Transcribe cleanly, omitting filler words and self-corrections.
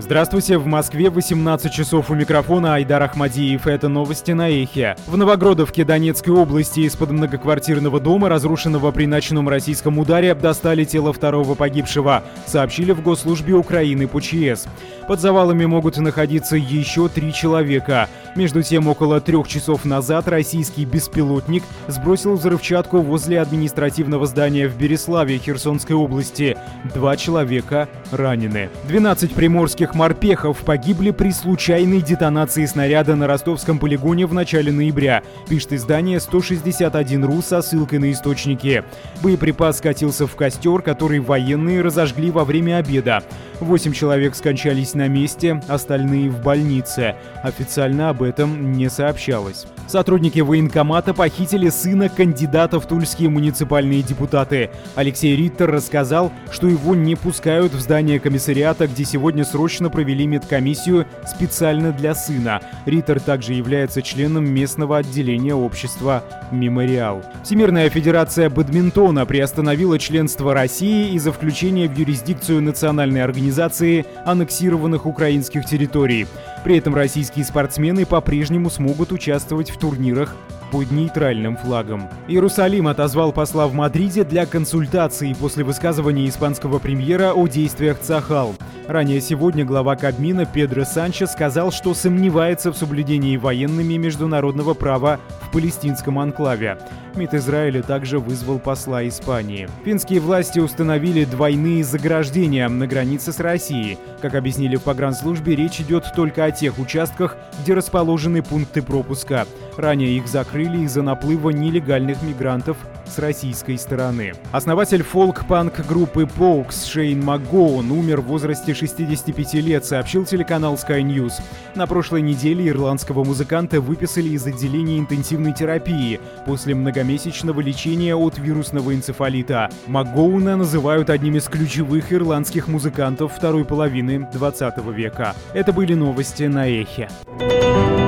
Здравствуйте, в Москве 18 часов, у микрофона Айдар Ахмадиев. Это новости на Эхе. В Новогродовке Донецкой области из-под многоквартирного дома, разрушенного при ночном российском ударе, достали тело второго погибшего, сообщили в Госслужбе Украины по ЧС. Под завалами могут находиться еще 3 человека. Между тем, около 3 часов назад российский беспилотник сбросил взрывчатку возле административного здания в Береславе Херсонской области. 2 человека ранены. 12 приморских морпехов погибли при случайной детонации снаряда на ростовском полигоне в начале ноября, пишет издание 161.ru со ссылкой на источники. Боеприпас скатился в костер, который военные разожгли во время обеда. 8 человек скончались на месте, остальные в больнице. Официально об этом не сообщалось. Сотрудники военкомата похитили сына кандидата в тульские муниципальные депутаты. Алексей Риттер рассказал, что его не пускают в здание комиссариата, где сегодня срочно провели медкомиссию специально для сына. Риттер также является членом местного отделения общества «Мемориал». Всемирная федерация бадминтона приостановила членство России из-за включения в юрисдикцию национальной организации аннексированных украинских территорий. При этом российские спортсмены по-прежнему смогут участвовать в турнирах под нейтральным флагом. Иерусалим отозвал посла в Мадриде для консультаций после высказывания испанского премьера о действиях Цахал. Ранее сегодня глава Кабмина Педро Санчес сказал, что сомневается в соблюдении военными международного права в палестинском анклаве. МИД Израиля также вызвал посла Испании. Финские власти установили двойные заграждения на границе с Россией. Как объяснили в погранслужбе, речь идет только о тех участках, где расположены пункты пропуска. Ранее их закрыли из-за наплыва нелегальных мигрантов с российской стороны. Основатель фолк-панк группы Pogues Шейн МакГоун умер в возрасте 65 лет, сообщил телеканал Sky News. На прошлой неделе ирландского музыканта выписали из отделения интенсивной терапии после многомесячного лечения от вирусного энцефалита. МакГоуна называют одним из ключевых ирландских музыкантов второй половины 20 века. Это были новости на Эхе.